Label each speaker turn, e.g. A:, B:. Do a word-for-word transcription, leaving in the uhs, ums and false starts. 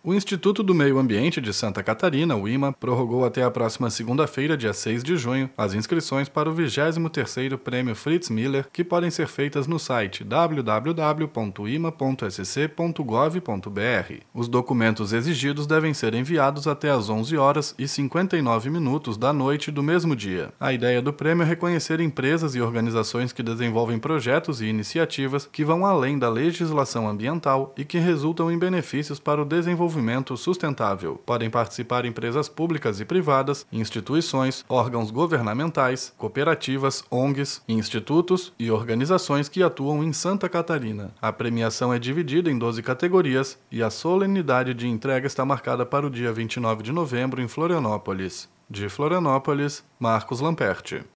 A: O Instituto do Meio Ambiente de Santa Catarina, o I M A, prorrogou até a próxima segunda-feira, dia seis de junho, as inscrições para o vigésimo terceiro Prêmio Fritz Miller, que podem ser feitas no site w w w ponto i m a ponto s c ponto gov ponto b r. Os documentos exigidos devem ser enviados até às onze horas e cinquenta e nove minutos da noite do mesmo dia. A ideia do prêmio é reconhecer empresas e organizações que desenvolvem projetos e iniciativas que vão além da legislação ambiental e que resultam em benefícios para o desenvolvimento sustentável. Podem participar empresas públicas e privadas, instituições, órgãos governamentais, cooperativas, O N Gs, institutos e organizações que atuam em Santa Catarina. A premiação é dividida em doze categorias e a solenidade de entrega está marcada para o dia vinte e nove de novembro em Florianópolis. De Florianópolis, Marcos Lamperti.